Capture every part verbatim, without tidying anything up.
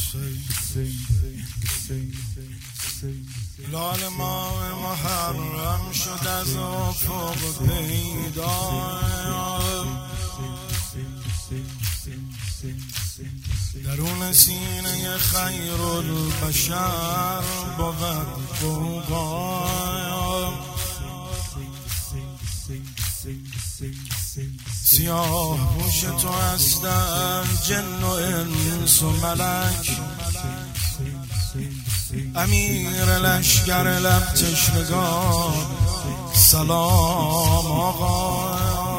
لال ماه محرم شد از افق پیدا، درون سینه خیر البشر بود غوغا. سیاه پوش تو است در جن و انس و ملک، امیر لشگر لب تشنگان سلام آقا.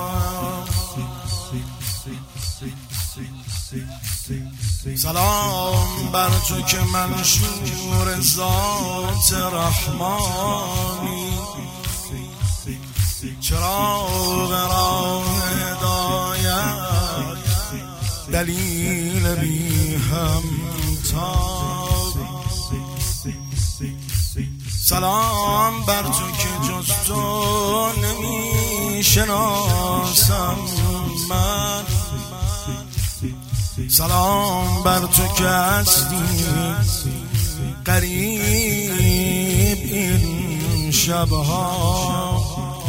سلام بر تو که منشور ذات رحمانی، چراغ راه هدایت دلیل بی همتا. سلام بر تو که جز تو نمی شناسم من، سلام بر تو که هستی قریب این شبها.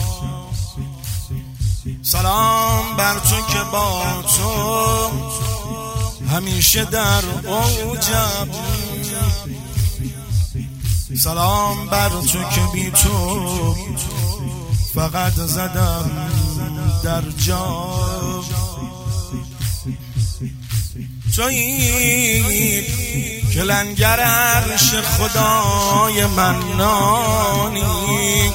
سلام بر تو که با تو همیشه در اوجم، سلام بر تو که بی تو فقط زدم در جا. تویی که لنگر عرش خدای منانی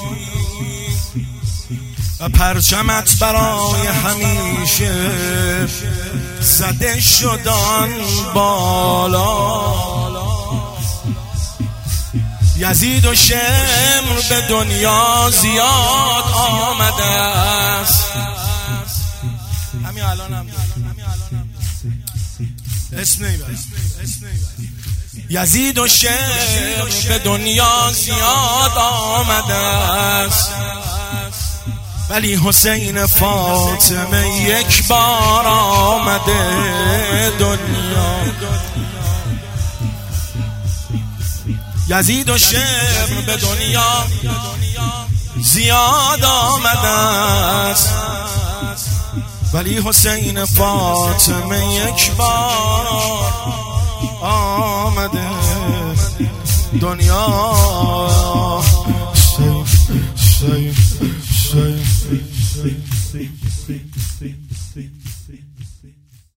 و پرچمت برای همیشه زده شدن بالا. یزید و شمر به دنیا زیاد آمده است، همین الان هم اسم نیبر. یزید و شمر به دنیا زیاد آمده است، ولی حسین فاطمه یک بار آمده دنیا. یزید و شمر به دنیا زیاد آمده است، ولی حسین فاطمه یک بار آمده دنیا.